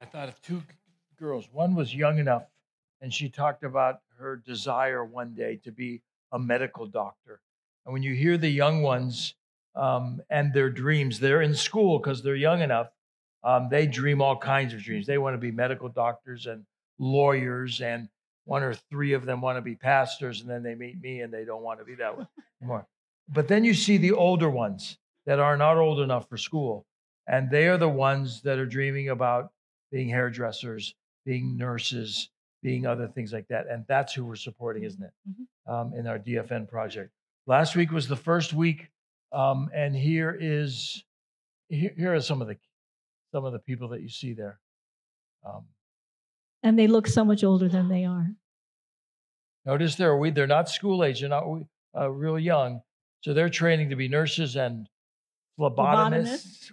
I thought of two girls. One was young enough, and she talked about her desire one day to be a medical doctor. And when you hear the young ones and their dreams, they're in school because they're young enough. They dream all kinds of dreams. They want to be medical doctors and lawyers, and one or three of them want to be pastors, and then they meet me and they don't want to be that way anymore. But then you see the older ones that are not old enough for school, and they are the ones that are dreaming about being hairdressers, being nurses, being other things like that. And that's who we're supporting, isn't it? Mm-hmm. In our DFN project. Last week was the first week, and here are some of the people that you see there. And they look so much older than they are. Notice they're not school age, they're not real young, so they're training to be nurses and phlebotomists,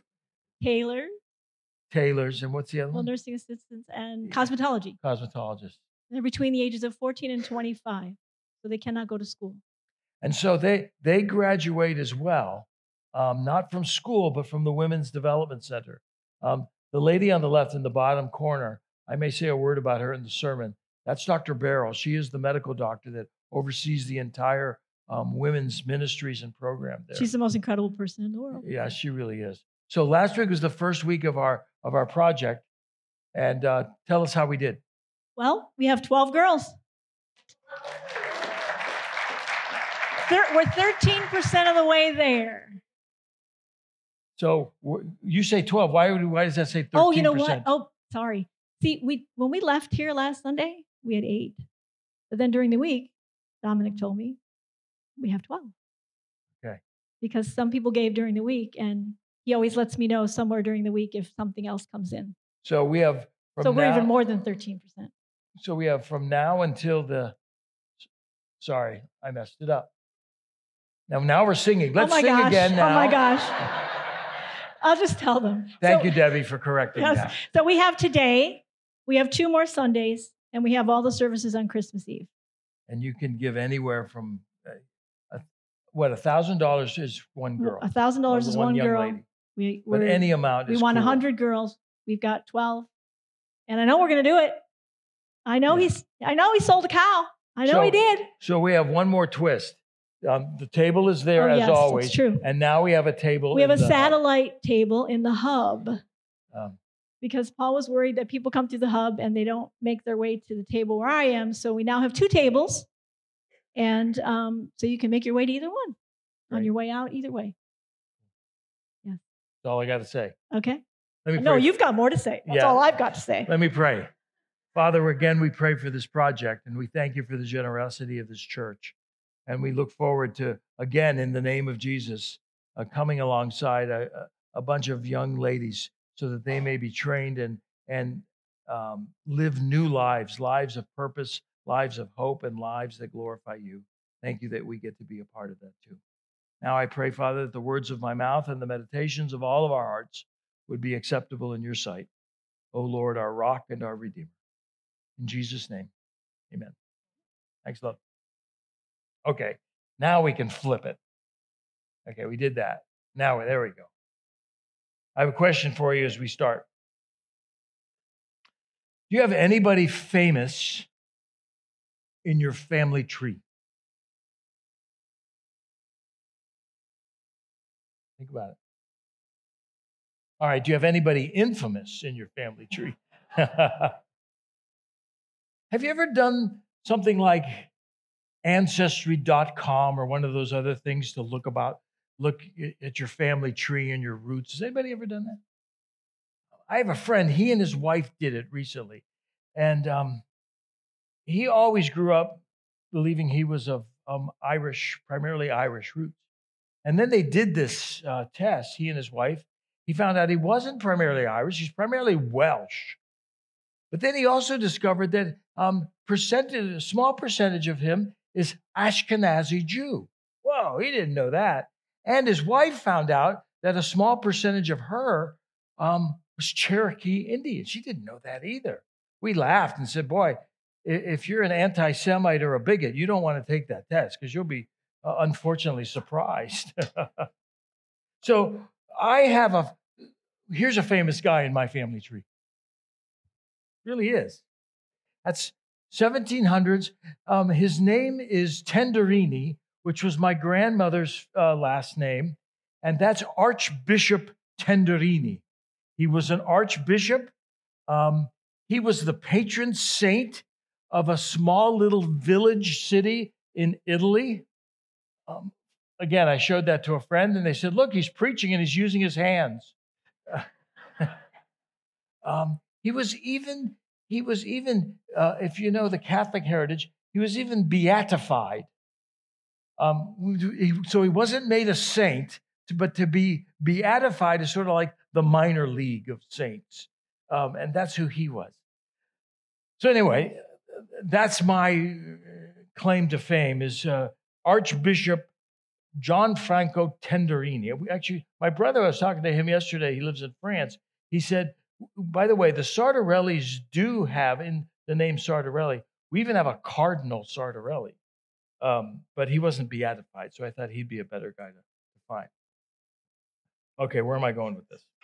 tailors, and what's the other one? Nursing assistants and cosmetologists. They're between the ages of 14 and 25, so they cannot go to school. And so they graduate as well, not from school, but from the Women's Development Center. The lady on the left in the bottom corner, I may say a word about her in the sermon. That's Dr. Barrel. She is the medical doctor that oversees the entire women's ministries and program there. She's the most incredible person in the world. Yeah, she really is. So last week was the first week of our project, and tell us how we did. Well, we have 12 girls. We're 13% of the way there. So you say 12. Why does that say 13%? Oh, you know what? Oh, sorry. See, when we left here last Sunday, we had 8. But then during the week, Dominic told me we have 12. Okay. Because some people gave during the week, and he always lets me know somewhere during the week if something else comes in. So we have we're even more than 13%. So we have from now until sorry, I messed it up. Now we're singing. Let's sing again now. Oh my gosh. I'll just tell them. Thank you, Debbie, for correcting that. So we have 2 more Sundays, and we have all the services on Christmas Eve. And you can give anywhere from, $1,000 is one girl. $1,000 is one girl. Lady. But any amount is We want cool. 100 girls. We've got 12. And I know we're going to do it. I know he sold a cow. I know he did. So we have one more twist. The table is there as always. It's true. And now we have a table. We have a satellite table in the hub. Because Paul was worried that people come through the hub and they don't make their way to the table where I am. So we now have 2 tables. And so you can make your way to either one. Right. On your way out, either way. Yeah. That's all I got to say. Okay. No, you've got more to say. That's all I've got to say. Let me pray. Father, again, we pray for this project, and we thank you for the generosity of this church. And we look forward to, again, in the name of Jesus, coming alongside a bunch of young ladies so that they may be trained and live new lives of purpose, lives of hope, and lives that glorify you. Thank you that we get to be a part of that too. Now I pray, Father, that the words of my mouth and the meditations of all of our hearts would be acceptable in your sight. O Lord, our rock and our redeemer. In Jesus' name, amen. Thanks, love. Okay, now we can flip it. Okay, we did that. Now, there we go. I have a question for you as we start. Do you have anybody famous in your family tree? Think about it. All right, do you have anybody infamous in your family tree? Have you ever done something like Ancestry.com or one of those other things to look at your family tree and your roots? Has anybody ever done that? I have a friend, he and his wife did it recently. And he always grew up believing he was of primarily Irish roots. And then they did this test, he and his wife. He found out he wasn't primarily Irish, he's primarily Welsh. But then he also discovered that a small percentage of him is Ashkenazi Jew. Whoa, he didn't know that. And his wife found out that a small percentage of her was Cherokee Indian. She didn't know that either. We laughed and said, boy, if you're an anti-Semite or a bigot, you don't want to take that test because you'll be unfortunately surprised. So here's a famous guy in my family tree. Really is. That's 1700s. His name is Tenderini, which was my grandmother's last name, and that's Archbishop Tenderini. He was an archbishop. He was the patron saint of a small little village city in Italy. Again, I showed that to a friend, and they said, "Look, he's preaching and he's using his hands." He was even, if you know the Catholic heritage, he was even beatified. So he wasn't made a saint, but to be beatified is sort of like the minor league of saints. And that's who he was. So anyway, that's my claim to fame is Archbishop Gianfranco Tenderini. Actually, my brother, I was talking to him yesterday. He lives in France. He said, by the way, the Sartorellis do have in the name Sartorelli. We even have a Cardinal Sartorelli, but he wasn't beatified, so I thought he'd be a better guy to find. Okay, where am I going with this?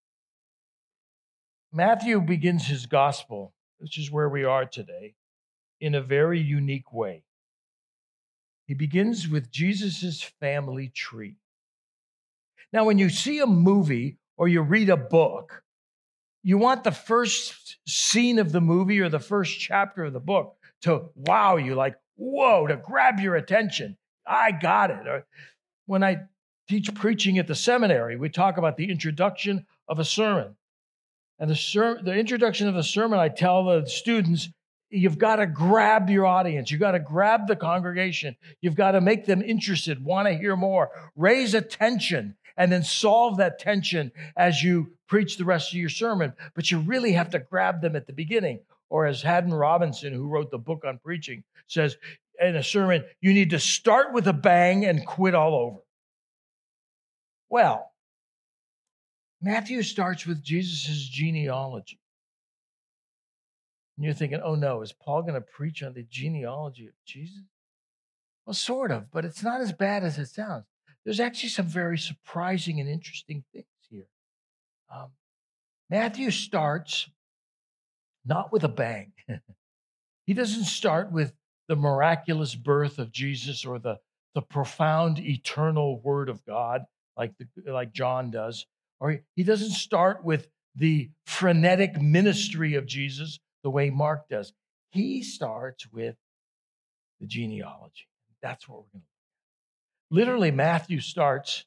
Matthew begins his gospel, which is where we are today, in a very unique way. He begins with Jesus's family tree. Now, when you see a movie or you read a book, you want the first scene of the movie or the first chapter of the book to wow you, like, whoa, to grab your attention. I got it. Or when I teach preaching at the seminary, we talk about the introduction of a sermon. And the introduction of the sermon, I tell the students, you've got to grab your audience. You've got to grab the congregation. You've got to make them interested, want to hear more, raise attention, and then solve that tension as you preach the rest of your sermon. But you really have to grab them at the beginning. Or as Haddon Robinson, who wrote the book on preaching, says in a sermon, you need to start with a bang and quit all over. Well, Matthew starts with Jesus' genealogy. And you're thinking, oh no, is Paul going to preach on the genealogy of Jesus? Well, sort of, but it's not as bad as it sounds. There's actually some very surprising and interesting things here. Matthew starts not with a bang. He doesn't start with the miraculous birth of Jesus or the profound eternal word of God like John does. Or he doesn't start with the frenetic ministry of Jesus the way Mark does. He starts with the genealogy. That's what we're going to look at. Literally, Matthew starts,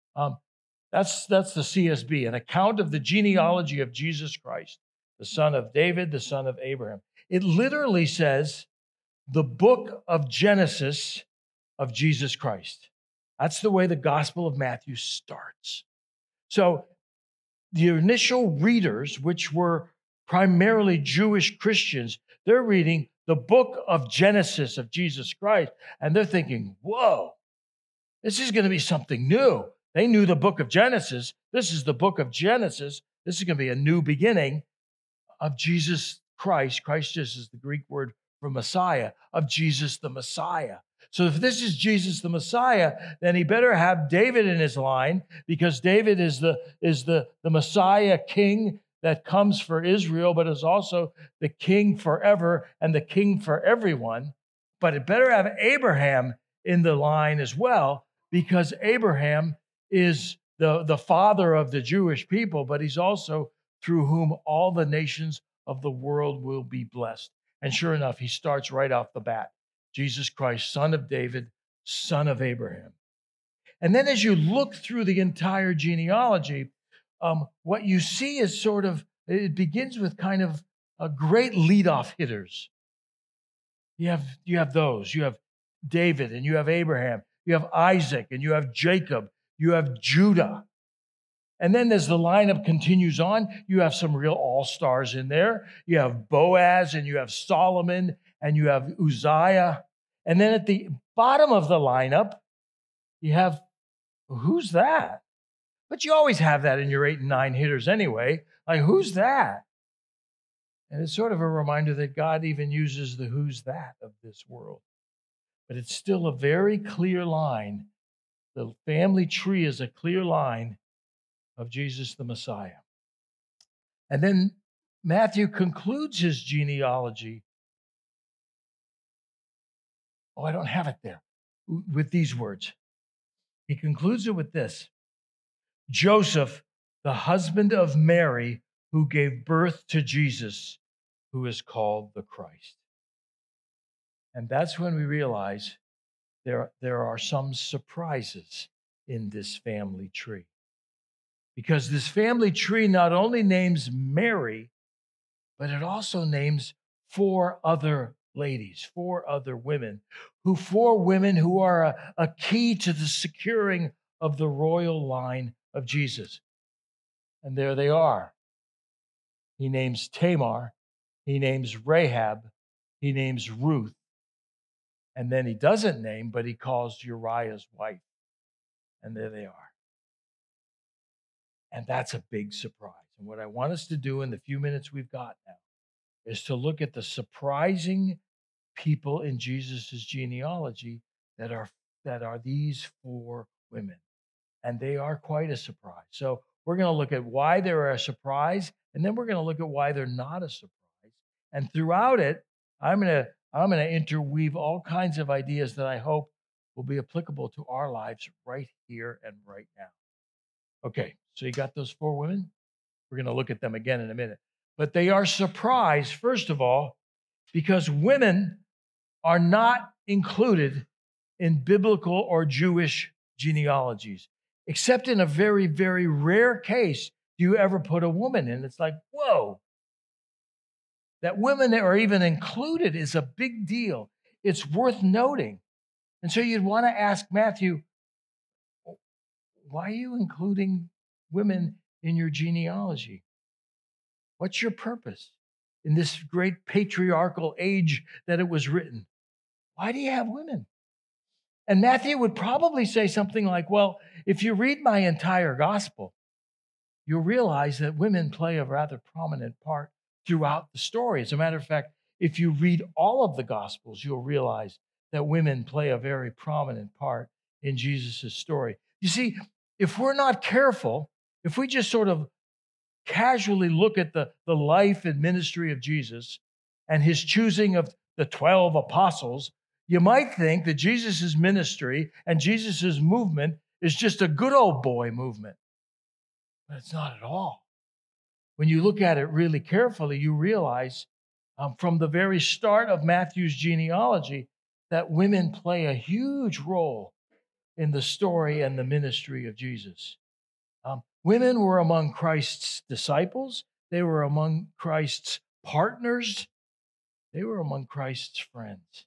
that's the CSB, an account of the genealogy of Jesus Christ, the son of David, the son of Abraham. It literally says the book of Genesis of Jesus Christ. That's the way the Gospel of Matthew starts. So the initial readers, which were primarily Jewish Christians, they're reading the book of Genesis of Jesus Christ, and they're thinking, whoa, this is going to be something new. They knew the book of Genesis. This is the book of Genesis. This is going to be a new beginning of Jesus Christ. Christ is the Greek word for Messiah, of Jesus the Messiah. So if this is Jesus the Messiah, then he better have David in his line, because David is the Messiah king that comes for Israel, but is also the king forever and the king for everyone. But it better have Abraham in the line as well, because Abraham is the father of the Jewish people, but he's also through whom all the nations of the world will be blessed. And sure enough, he starts right off the bat. Jesus Christ, son of David, son of Abraham. And then as you look through the entire genealogy, what you see is it begins with kind of a great leadoff hitters. You have those. You have David and you have Abraham. You have Isaac and you have Jacob. You have Judah. And then as the lineup continues on, you have some real all-stars in there. You have Boaz and you have Solomon and you have Uzziah. And then at the bottom of the lineup, you have, who's that? But you always have that in your 8 and 9 hitters anyway. Like, who's that? And it's sort of a reminder that God even uses the who's that of this world. But it's still a very clear line. The family tree is a clear line of Jesus the Messiah. And then Matthew concludes his genealogy. Oh, I don't have it there. With these words. He concludes it with this: Joseph, the husband of Mary, who gave birth to Jesus, who is called the Christ. And that's when we realize there are some surprises in this family tree. Because this family tree not only names Mary, but it also names 4 other ladies, 4 other women, 4 women who are a key to the securing of the royal line of Jesus. And there they are. He names Tamar, he names Rahab, he names Ruth, and then he doesn't name, but he calls Uriah's wife. And there they are. And that's a big surprise. And what I want us to do in the few minutes we've got now is to look at the surprising people in Jesus' genealogy that are these 4 women. And they are quite a surprise. So we're going to look at why they're a surprise, and then we're going to look at why they're not a surprise. And throughout it, I'm going to interweave all kinds of ideas that I hope will be applicable to our lives right here and right now. Okay, so you got those 4 women? We're going to look at them again in a minute. But they are surprised, first of all, because women are not included in biblical or Jewish genealogies, except in a very, very rare case do you ever put a woman in. It's like, whoa. That women are even included is a big deal. It's worth noting. And so you'd want to ask Matthew, why are you including women in your genealogy? What's your purpose in this great patriarchal age that it was written? Why do you have women? And Matthew would probably say something like, well, if you read my entire gospel, you'll realize that women play a rather prominent part throughout the story. As a matter of fact, if you read all of the gospels, you'll realize that women play a very prominent part in Jesus' story. You see, if we're not careful, if we just sort of casually look at the life and ministry of Jesus and his choosing of the 12 apostles, you might think that Jesus' ministry and Jesus' movement is just a good old boy movement. But it's not at all. When you look at it really carefully, you realize from the very start of Matthew's genealogy that women play a huge role in the story and the ministry of Jesus. Women were among Christ's disciples. They were among Christ's partners. They were among Christ's friends.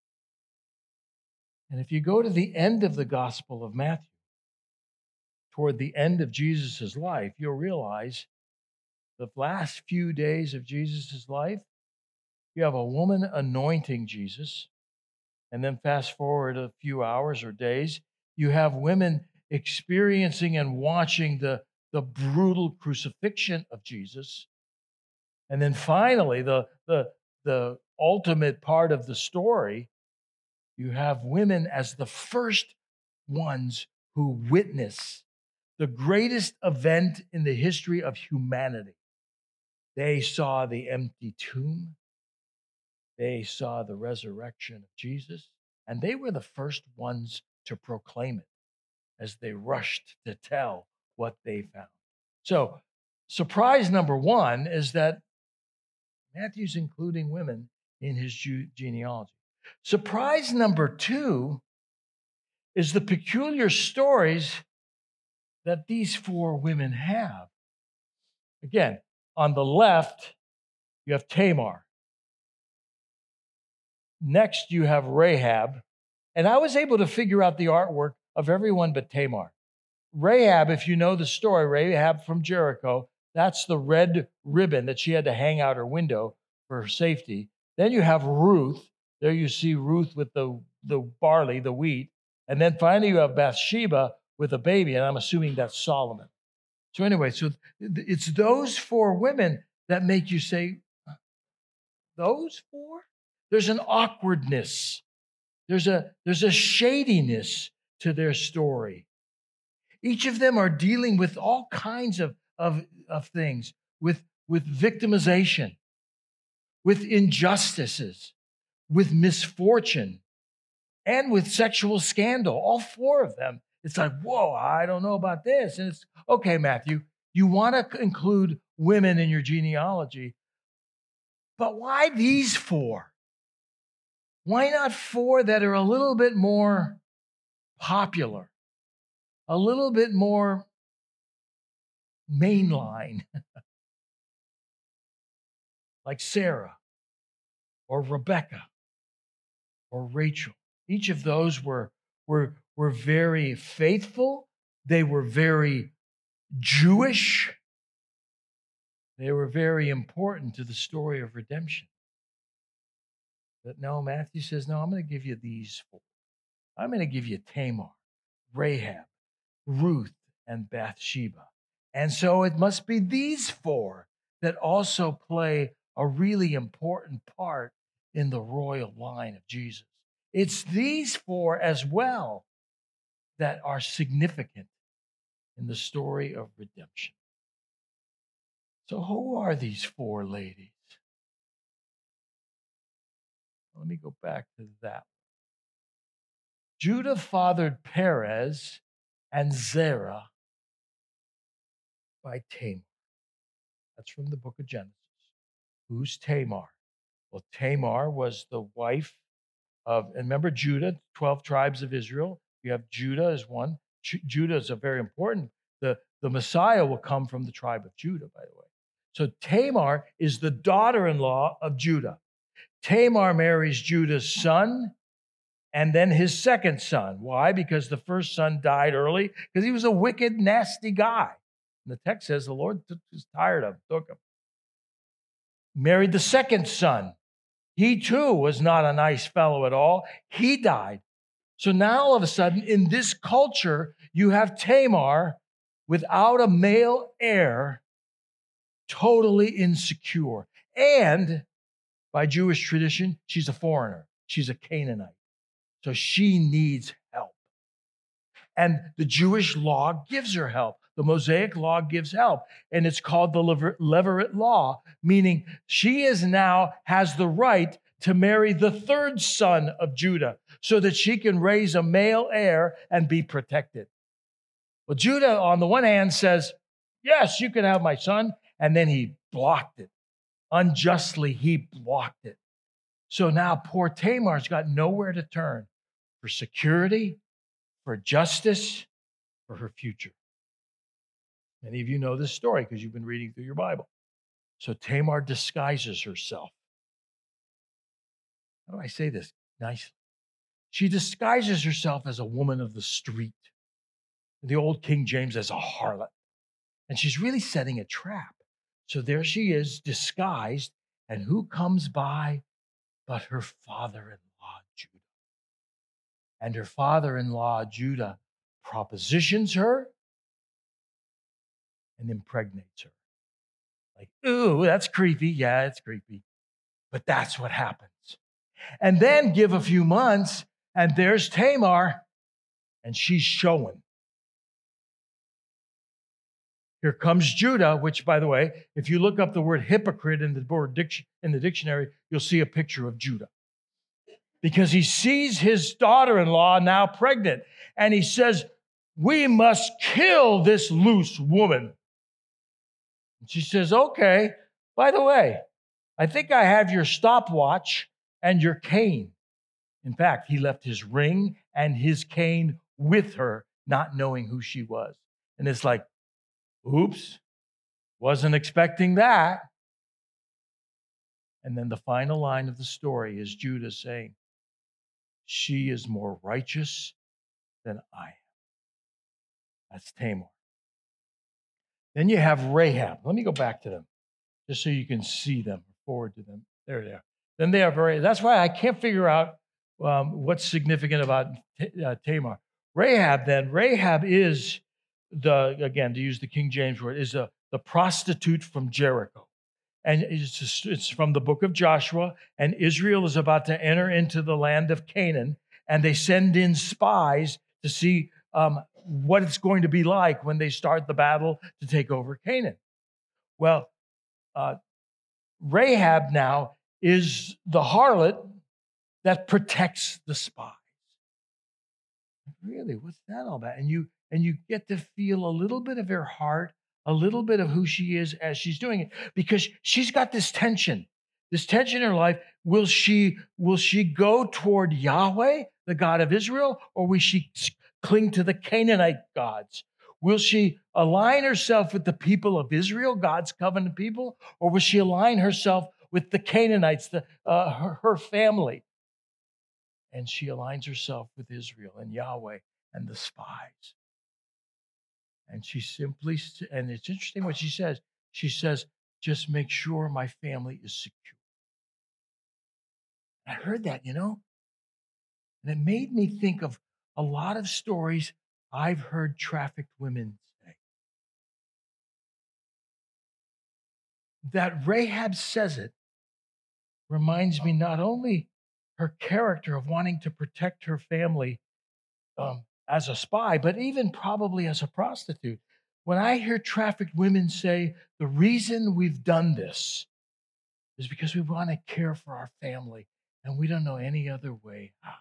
And if you go to the end of the Gospel of Matthew, toward the end of Jesus' life, you'll realize the last few days of Jesus' life, you have a woman anointing Jesus. And then fast forward a few hours or days, you have women experiencing and watching the brutal crucifixion of Jesus. And then finally, the ultimate part of the story, you have women as the first ones who witness the greatest event in the history of humanity. They saw the empty tomb. They saw the resurrection of Jesus, and they were the first ones to proclaim it as they rushed to tell what they found. So, surprise number 1 is that Matthew's including women in his genealogy. Surprise number 2 is the peculiar stories that these 4 women have. Again, on the left, you have Tamar. Next, you have Rahab. And I was able to figure out the artwork of everyone but Tamar. Rahab, if you know the story, Rahab from Jericho, that's the red ribbon that she had to hang out her window for safety. Then you have Ruth. There you see Ruth with the barley, the wheat. And then finally you have Bathsheba with a baby, and I'm assuming that's Solomon. So anyway, so it's those 4 women that make you say, those 4? There's an awkwardness. There's a shadiness to their story. Each of them are dealing with all kinds of things, with with victimization, with injustices, with misfortune, and with sexual scandal. All four of them. It's like, whoa, I don't know about this. And it's, okay, Matthew, you want to include women in your genealogy, but why these four? Why not four that are a little bit more popular, a little bit more mainline, like Sarah or Rebecca or Rachel? Each of those were very faithful. They were very Jewish. They were very important to the story of redemption. But no, Matthew says, no, I'm going to give you these four. I'm going to give you Tamar, Rahab, Ruth, and Bathsheba. And so it must be these four that also play a really important part in the royal line of Jesus. It's these four as well that are significant in the story of redemption. So who are these four ladies? Let me go back to that. Judah fathered Perez and Zerah by Tamar. That's from the book of Genesis. Who's Tamar? Well, Tamar was the wife of, and remember Judah, 12 tribes of Israel. You have Judah as one. Judah is a very important, the Messiah will come from the tribe of Judah, by the way. So Tamar is the daughter-in-law of Judah. Tamar marries Judah's son and then his second son. Why? Because the first son died early because he was a wicked, nasty guy. And the text says the Lord was tired of him, took him. Married the second son. He too was not a nice fellow at all. He died. So now all of a sudden in this culture, you have Tamar without a male heir, totally insecure. And by Jewish tradition, she's a foreigner. She's a Canaanite. So she needs help. And the Jewish law gives her help. The Mosaic law gives help. And it's called the Levirate law, meaning she is now has the right to marry the third son of Judah so that she can raise a male heir and be protected. Well, Judah, on the one hand, says, yes, you can have my son. And then he blocked it. Unjustly, he blocked it. So now poor Tamar's got nowhere to turn for security, for justice, for her future. Many of you know this story because you've been reading through your Bible. So Tamar disguises herself. How do I say this nicely? She disguises herself as a woman of the street. The old King James as a harlot. And she's really setting a trap. So there she is, disguised, and who comes by but her father-in-law, Judah. And her father-in-law, Judah, propositions her and impregnates her. Like, ooh, that's creepy. Yeah, it's creepy. But that's what happens. And then give a few months, and there's Tamar, and she's showing. Here comes Judah, which, by the way, if you look up the word hypocrite in the dictionary, you'll see a picture of Judah. Because he sees his daughter-in-law now pregnant, and he says, we must kill this loose woman. And she says, okay, by the way, I think I have your stopwatch and your cane. In fact, he left his ring and his cane with her, not knowing who she was. And it's like, oops, wasn't expecting that. And then the final line of the story is Judah saying, she is more righteous than I am. That's Tamar. Then you have Rahab. Let me go back to them, just so you can see them, forward to them. There they are. Then they are very, that's why I can't figure out what's significant about Tamar. Rahab is again, to use the King James word, is the prostitute from Jericho. And it's from the book of Joshua, and Israel is about to enter into the land of Canaan, and they send in spies to see what it's going to be like when they start the battle to take over Canaan. Well, uh, Rahab now is the harlot that protects the spies. Really, what's that all about? And you get to feel a little bit of her heart, a little bit of who she is as she's doing it, because she's got this tension in her life. Will she go toward Yahweh, the God of Israel, or will she cling to the Canaanite gods? Will she align herself with the people of Israel, God's covenant people, or will she align herself with the Canaanites, her family? And she aligns herself with Israel and Yahweh and the spies. And she simply, and it's interesting what she says. She says, just make sure my family is secure. I heard that, and it made me think of a lot of stories I've heard trafficked women say. That Rahab says it reminds me not only her character of wanting to protect her family as a spy, but even probably as a prostitute. When I hear trafficked women say, the reason we've done this is because we want to care for our family and we don't know any other way how.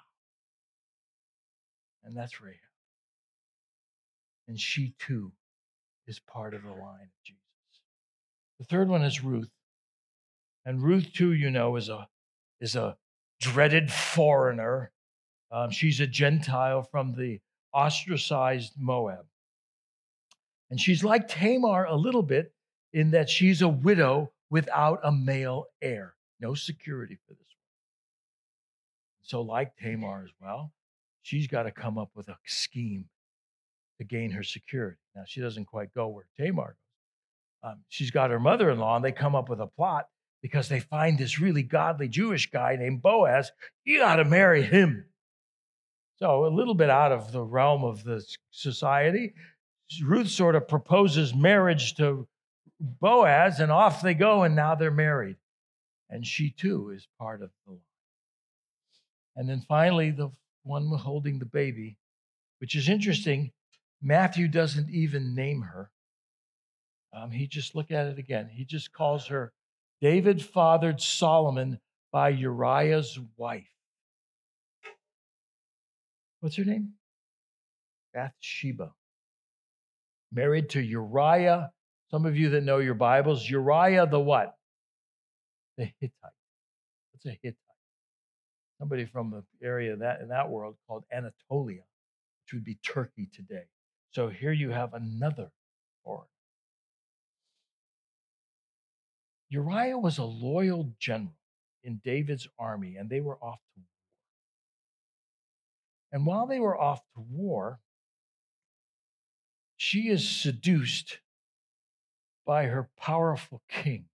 And that's Rahab. And she too is part of the line of Jesus. The third one is Ruth. And Ruth too, is a dreaded foreigner. She's a Gentile from the ostracized Moab. And she's like Tamar a little bit in that she's a widow without a male heir. No security for this one. So like Tamar as well, she's got to come up with a scheme to gain her security. Now, she doesn't quite go where Tamar goes. She's got her mother-in-law, and they come up with a plot because they find this really godly Jewish guy named Boaz. You got to marry him. So a little bit out of the realm of the society, Ruth sort of proposes marriage to Boaz, and off they go, and now they're married. And she too is part of the line. And then finally, the one holding the baby, which is interesting. Matthew doesn't even name her. He just, look at it again. He just calls her David fathered Solomon by Uriah's wife. What's her name? Bathsheba. Married to Uriah. Some of you that know your Bibles, Uriah the what? The Hittite. What's a Hittite? Somebody from the area in that world called Anatolia, which would be Turkey today. So here you have another foreigner. Uriah was a loyal general in David's army, and they were off to war. And while they were off to war, she is seduced by her powerful king,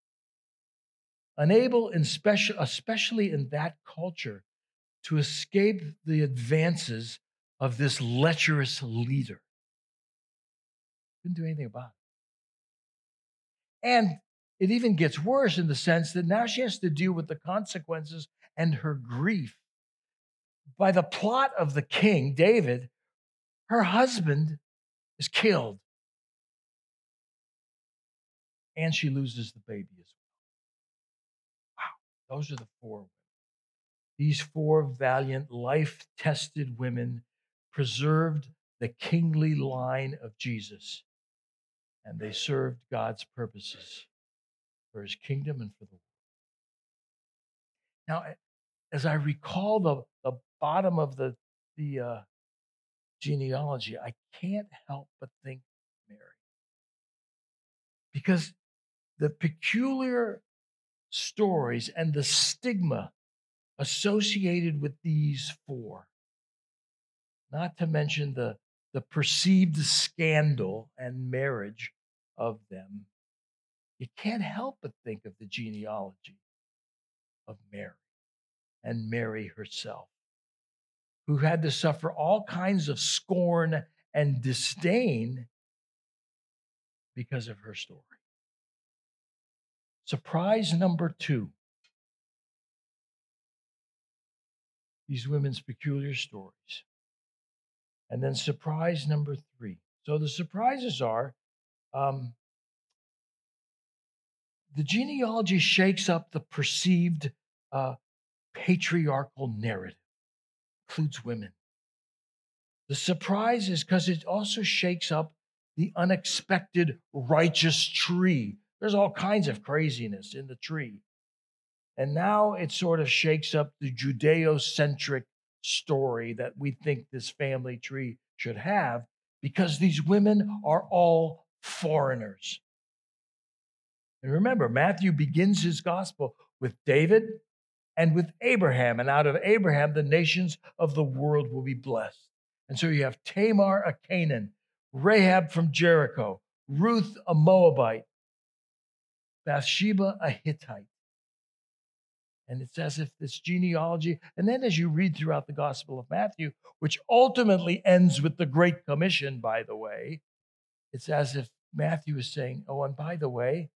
unable, especially in that culture, to escape the advances of this lecherous leader. Couldn't do anything about it. And it even gets worse in the sense that now she has to deal with the consequences and her grief. By the plot of the king, David, her husband is killed. And she loses the baby as well. Wow, those are the four women. These four valiant, life-tested women preserved the kingly line of Jesus, and they served God's purposes for his kingdom and for the world. Now, as I recall the bottom of the genealogy, I can't help but think Mary. Because the peculiar stories and the stigma associated with these four, not to mention the perceived scandal and marriage of them, you can't help but think of the genealogy of Mary and Mary herself, who had to suffer all kinds of scorn and disdain because of her story. Surprise number 2. These women's peculiar stories. And then surprise number 3. So the surprises are the genealogy shakes up the perceived patriarchal narrative, includes women. The surprise is because it also shakes up the unexpected righteous tree. There's all kinds of craziness in the tree. And now it sort of shakes up the Judeo-centric story that we think this family tree should have, because these women are all foreigners. And remember, Matthew begins his gospel with David and with Abraham. And out of Abraham, the nations of the world will be blessed. And so you have Tamar, a Canaan, Rahab from Jericho, Ruth, a Moabite, Bathsheba, a Hittite. And it's as if this genealogy, and then as you read throughout the Gospel of Matthew, which ultimately ends with the Great Commission, by the way, it's as if Matthew is saying, oh, and by the way,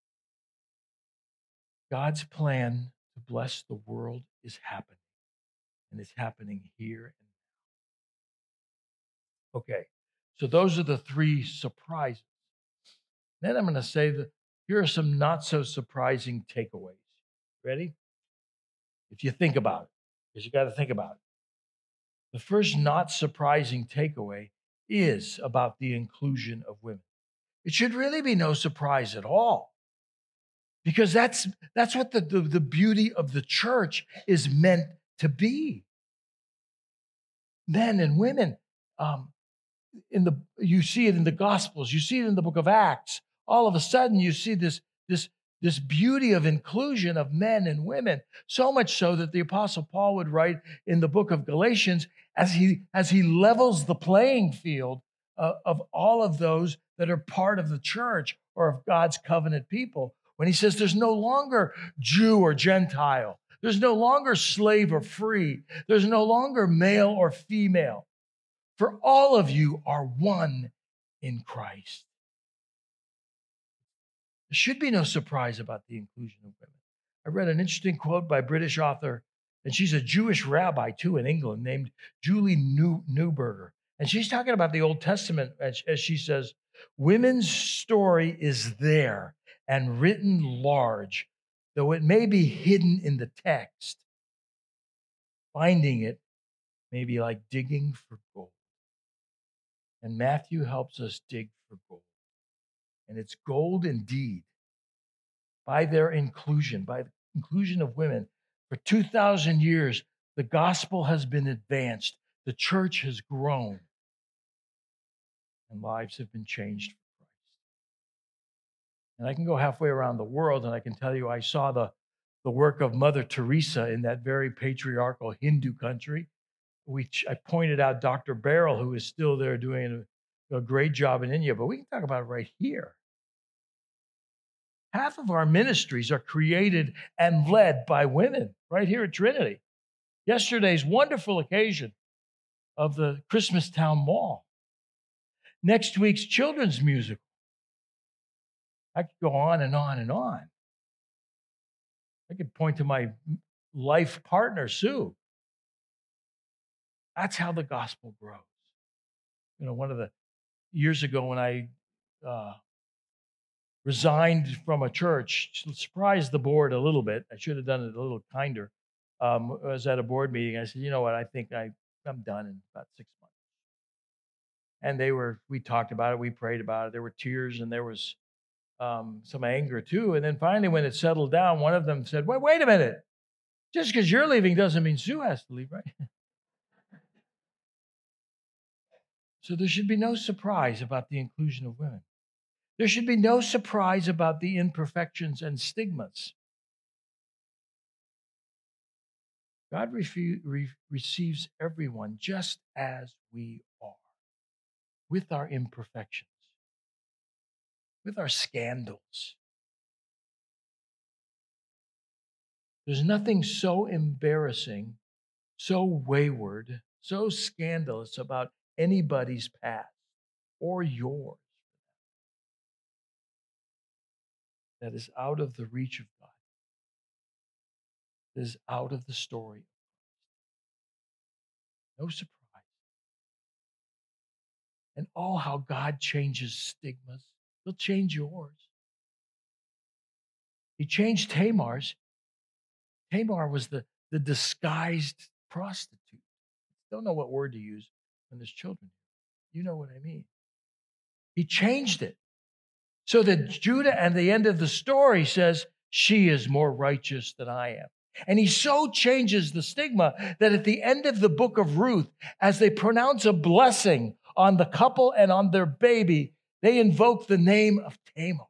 God's plan to bless the world is happening. And it's happening here and now. Okay, so those are the three surprises. Then I'm going to say that here are some not so surprising takeaways. Ready? If you think about it, because you got to think about it. The first not surprising takeaway is about the inclusion of women. It should really be no surprise at all, because that's what the beauty of the church is meant to be. Men and women, you see it in the Gospels, you see it in the book of Acts. All of a sudden, you see this beauty of inclusion of men and women, so much so that the Apostle Paul would write in the book of Galatians, as he levels the playing field of all of those that are part of the church or of God's covenant people, when he says there's no longer Jew or Gentile, there's no longer slave or free, there's no longer male or female, for all of you are one in Christ. There should be no surprise about the inclusion of women. I read an interesting quote by a British author, and she's a Jewish rabbi too in England, named Julie Neuberger. And she's talking about the Old Testament, as she says, women's story is there and written large, though it may be hidden in the text. Finding it may be like digging for gold. And Matthew helps us dig for gold. And it's gold indeed. By their inclusion, by the inclusion of women, for 2,000 years, the gospel has been advanced. The church has grown. And lives have been changed for Christ. And I can go halfway around the world, and I can tell you I saw the work of Mother Teresa in that very patriarchal Hindu country. I pointed out Dr. Beryl, who is still there doing a great job in India, but we can talk about it right here. Half of our ministries are created and led by women right here at Trinity. Yesterday's wonderful occasion of the Christmas Town Mall. Next week's children's musical. I could go on and on and on. I could point to my life partner, Sue. That's how the gospel grows. You know, one of the years ago when I resigned from a church, surprised the board a little bit. I should have done it a little kinder. I was at a board meeting. I said, you know what, I think I'm done in about 6 months. And we talked about it, we prayed about it. There were tears and there was some anger too. And then finally, when it settled down, one of them said, wait a minute. Just because you're leaving doesn't mean Sue has to leave, right? So there should be no surprise about the inclusion of women. There should be no surprise about the imperfections and stigmas. God receives everyone just as we are, with our imperfections, with our scandals. There's nothing so embarrassing, so wayward, so scandalous about anybody's past or yours that is out of the reach of God, that is out of the story. No surprise. And oh, how God changes stigmas. He'll change yours. He changed Tamar's. Tamar was the disguised prostitute. Don't know what word to use when there's children. You know what I mean. He changed it so that Judah at the end of the story says, she is more righteous than I am. And he so changes the stigma that at the end of the book of Ruth, as they pronounce a blessing on the couple and on their baby, they invoke the name of Tamar.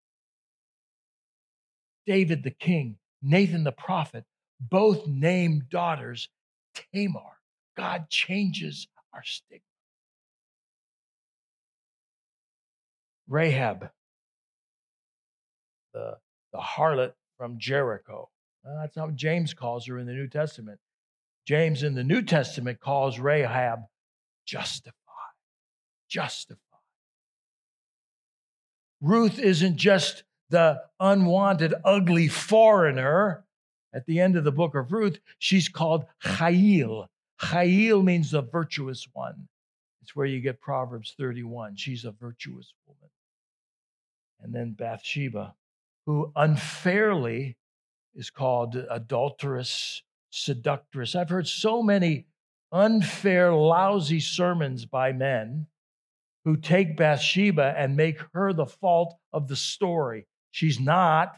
David the king, Nathan the prophet, both named daughters Tamar. God changes our stigma. Rahab, the harlot from Jericho. That's how James calls her in the New Testament. James in the New Testament calls Rahab justified. Justified. Ruth isn't just the unwanted, ugly foreigner. At the end of the book of Ruth, she's called Chayil. Chayil means the virtuous one. It's where you get Proverbs 31. She's a virtuous woman. And then Bathsheba, who unfairly is called adulteress, seductress. I've heard so many unfair, lousy sermons by men who take Bathsheba and make her the fault of the story. She's not.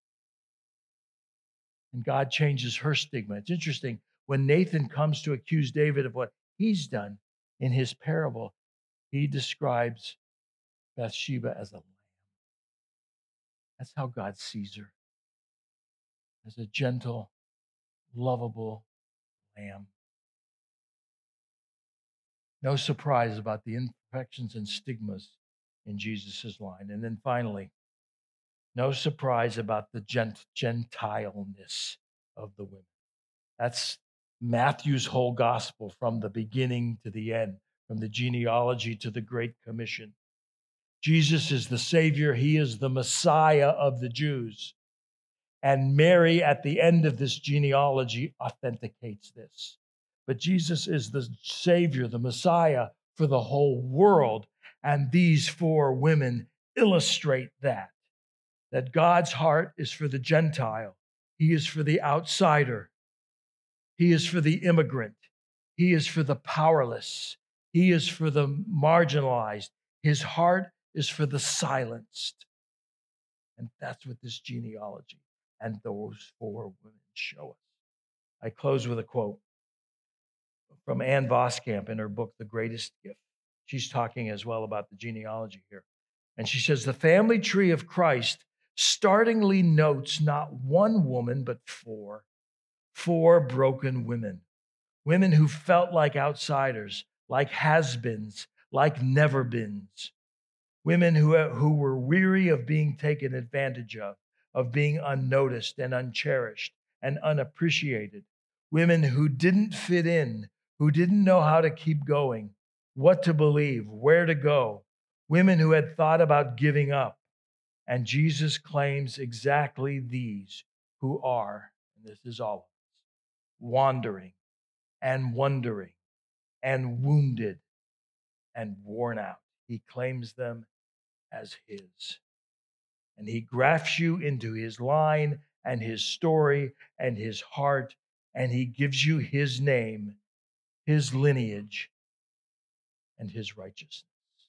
And God changes her stigma. It's interesting. When Nathan comes to accuse David of what he's done in his parable, he describes Bathsheba as a lamb. That's how God sees her, as a gentle, lovable lamb. No surprise about the imperfections and stigmas in Jesus' line. And then finally, no surprise about the gentileness of the women. That's Matthew's whole gospel from the beginning to the end, from the genealogy to the Great Commission. Jesus is the Savior. He is the Messiah of the Jews. And Mary, at the end of this genealogy, authenticates this. But Jesus is the Savior, the Messiah for the whole world. And these four women illustrate that God's heart is for the Gentile. He is for the outsider. He is for the immigrant. He is for the powerless. He is for the marginalized. His heart is for the silenced. And that's what this genealogy and those four women show us. I close with a quote from Ann Voskamp in her book, The Greatest Gift. She's talking as well about the genealogy here. And she says, the family tree of Christ startlingly notes not one woman, but four broken women. Women who felt like outsiders, like has-beens, like never-beens. Women who were weary of being taken advantage of being unnoticed and uncherished and unappreciated. Women who didn't fit in, who didn't know how to keep going, what to believe, where to go. Women who had thought about giving up. And Jesus claims exactly these who are, and this is all of us, wandering and wondering and wounded and worn out. He claims them as his. And he grafts you into his line and his story and his heart, and he gives you his name, his lineage, and his righteousness.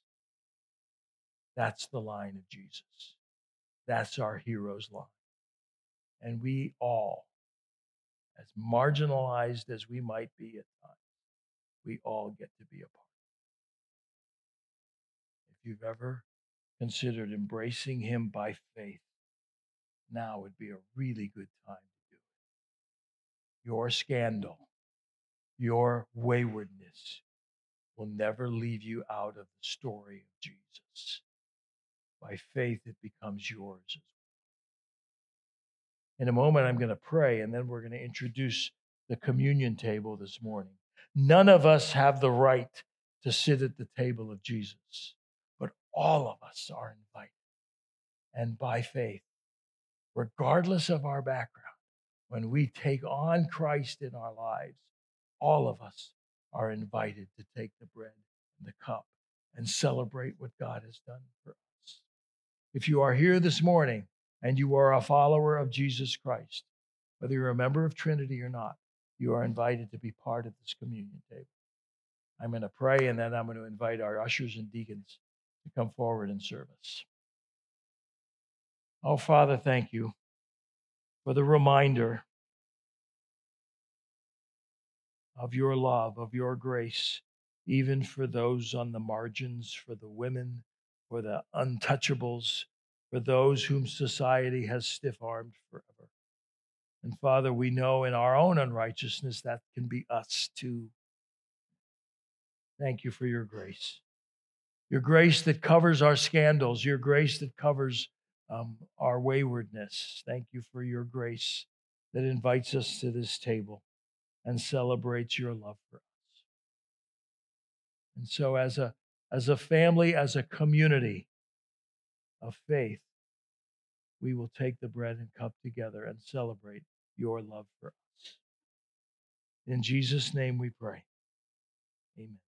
That's the line of Jesus. That's our hero's line. And we all, as marginalized as we might be at times, we all get to be a part. If you've ever considered embracing him by faith, now would be a really good time to do it. Your scandal, your waywardness will never leave you out of the story of Jesus. By faith, it becomes yours as well. In a moment, I'm going to pray, and then we're going to introduce the communion table this morning. None of us have the right to sit at the table of Jesus, but all of us are invited. And by faith, regardless of our background, when we take on Christ in our lives, all of us are invited to take the bread and the cup and celebrate what God has done for us. If you are here this morning and you are a follower of Jesus Christ, whether you're a member of Trinity or not, you are invited to be part of this communion table. I'm going to pray, and then I'm going to invite our ushers and deacons to come forward and serve us. Oh, Father, thank you for the reminder of your love, of your grace, even for those on the margins, for the women, for the untouchables, for those whom society has stiff-armed forever. And Father, we know in our own unrighteousness that can be us too. Thank you for your grace that covers our scandals, your grace that covers our waywardness. Thank you for your grace that invites us to this table and celebrates your love for us. And so as a family, as a community of faith, we will take the bread and cup together and celebrate your love for us. In Jesus' name we pray. Amen.